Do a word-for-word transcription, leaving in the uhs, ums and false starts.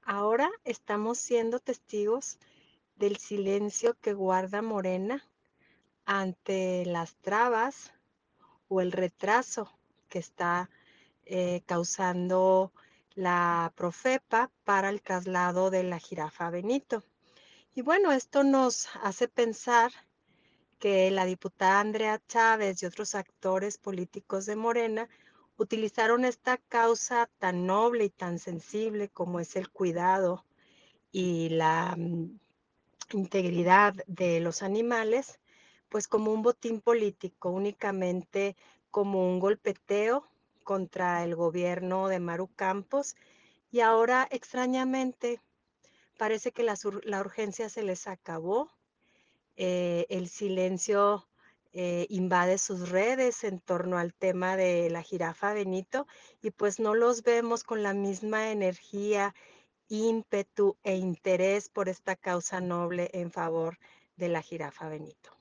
Ahora estamos siendo testigos del silencio que guarda Morena ante las trabas o el retraso que está eh, causando la Profepa para el traslado de la jirafa Benito. Y bueno, esto nos hace pensar que la diputada Andrea Chávez y otros actores políticos de Morena utilizaron esta causa tan noble y tan sensible como es el cuidado y la mm, integridad de los animales, pues como un botín político, únicamente como un golpeteo contra el gobierno de Maru Campos, y ahora extrañamente parece que la, sur- la urgencia se les acabó. Eh, el silencio eh, invade sus redes en torno al tema de la jirafa Benito, y pues no los vemos con la misma energía, ímpetu e interés por esta causa noble en favor de la jirafa Benito.